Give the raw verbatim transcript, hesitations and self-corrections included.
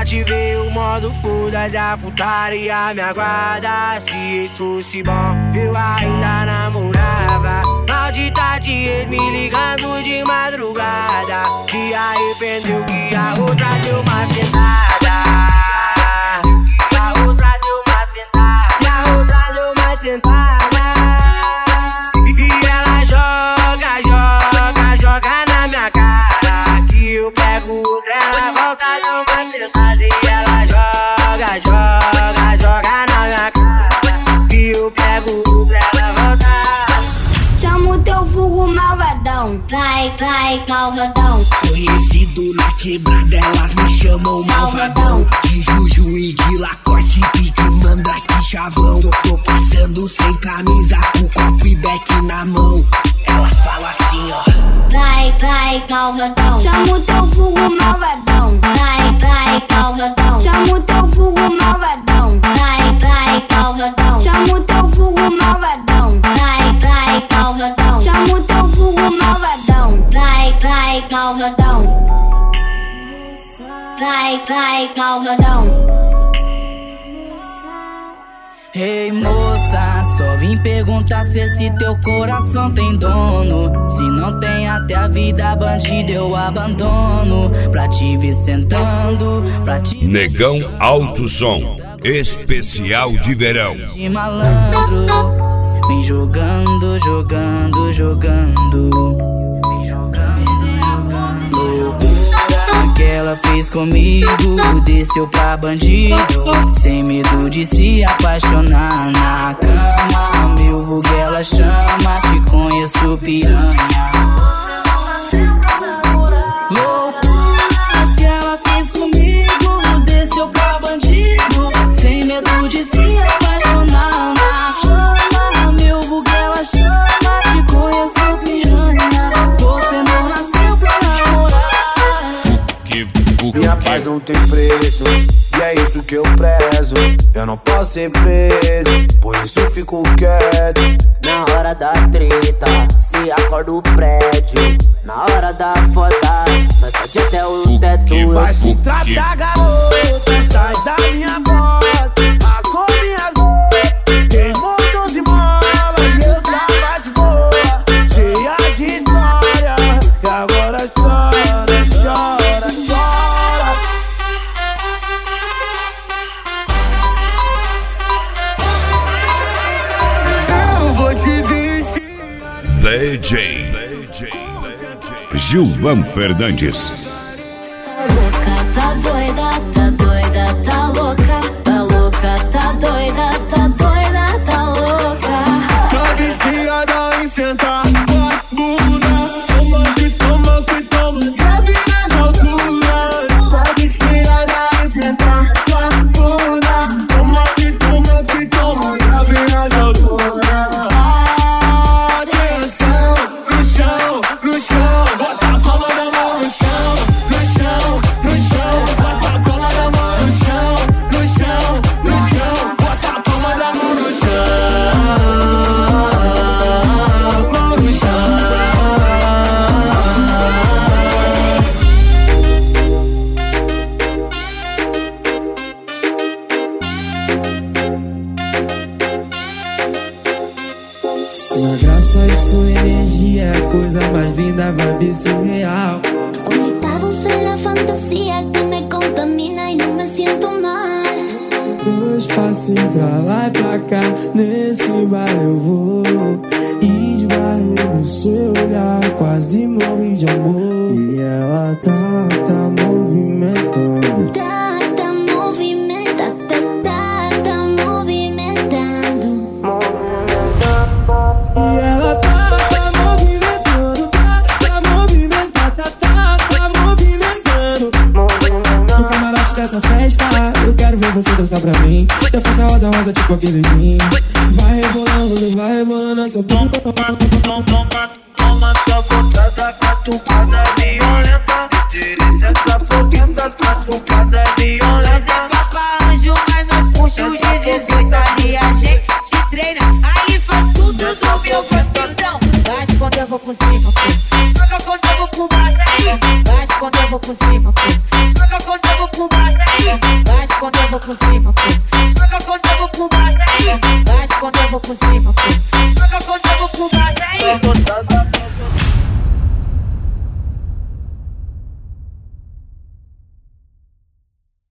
Ativei o modo foda da putaria, me aguarda. Se isso fosse bom, eu ainda namorava. Maldita de ex me ligando de madrugada. Se arrependeu que a outra deu uma sentada. A outra deu uma sentada. E a outra deu uma sentada. E ela joga, joga, joga na minha cara. Que eu pego outra, ela volta, deu uma sentada. E ela joga, joga, joga na minha cara. Que eu pego outra, ela volta. Chama o teu vulgo malvadão. Vai, vai, malvadão. Conhecido na quebrada, elas me chamam malvadão. De Juju e de Lacoste, pique, mandrake, chavão. Tô, tô passando sem camisa, com copo e beck na mão. Elas falam assim, ó. Vai, vai, malvadão. Chama o teu vulgo malvadão. Vai, vai, malvadão. Chama o teu vulgo malvadão. Vai, vai, malvadão. Chama o teu vulgo malvadão. Vai, vai, malvadão. Chama o teu vulgo malvadão. Vai, vai, malvadão. Vai, vai, malvadão. Ei moça, só vim perguntar se esse teu coração tem dono. Se não tem até a vida bandida eu abandono. Pra te ver sentando, pra te ver Negão Alto Som, especial de verão. de malandro, vem jogando, jogando, jogando. Loucura que ela fez comigo, desceu pra bandido, sem medo de se apaixonar na cama. Meu vulgo ela chama, te conheço piranha. Loucuras que ela fez comigo, desceu pra bandido, sem medo de se apaixonar na cama. Meu vulgo ela chama, te conheço piranha. Você não nasceu pra namorar. Minha paz não tem preço, e é isso que eu prezo. Eu não posso ser preso, por isso eu fico quieto. Na hora da treta, se acorda o prédio. Na hora da foda, nós pode até o teto. Vai se tratar, garota, sai da minha bota. Rasgou minhas roupas, queimou doze molas. E eu tava de boa, cheia de história. E agora chora, chora, chora. Eu vou te viciar. D J Gilvan Fernandes. Tá louca, tá doida, tá doida, tá louca. Tá louca, tá doida, tá doida, tá louca. Tá viciada em sentar com a bunda. Toma que toma que toma, grave nas alturas. Tá viciada em sentar com a bunda. Toma que toma que toma, grave nas alturas. Atenção, no chão, no chão. Bota a palma da mão no chão, no chão, no chão. Bota a palma da mão no chão, no chão, no chão. Bota a palma da mão no chão, mão no chão. Sua graça e sua energia é a coisa mais linda, vibe surreal. Conectado en la fantasía que me contamina y no me siento mal. Dois passinhos pra lá e pra cá, nesse bar eu vou. Esbarrei no seu olhar, quase morri de amor. E ela tá, tá movimentando. Tá, tá movimenta, tá, tá, tá movimentando. E ela tá, tá movimentando, tá, tá movimentando, tá, tá, tá movimentando. No camarote dessa festa, eu quero ver você dançar pra mim. Da faixa rosa, rosa, tipo aquele vinho. Vai rebolando, vai rebolando essa bunda. Toma, toma, sua botada, catucada violenta. Direita, tá foguenta, catucada violenta. Nós dá pra anjo, mas nós puxa o de dezoito ali. A gente treina, aí faz tudo, resolve eu faço tardão. Baixa quando eu vou por cima, pô. Soca quando eu vou por baixo aí. Baixa quando eu vou por cima, pô. Soca quando eu vou por baixo aí. quando eu vou por cima, pô. Soca quando eu vou por baixo aí, bate quando eu vou por cima, pô.